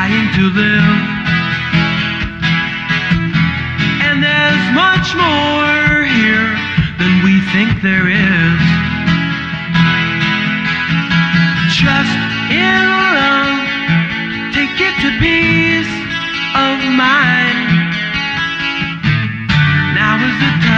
trying to live. And there's much more here than we think there is. Trust in love, take it to peace of mind. Now is the time.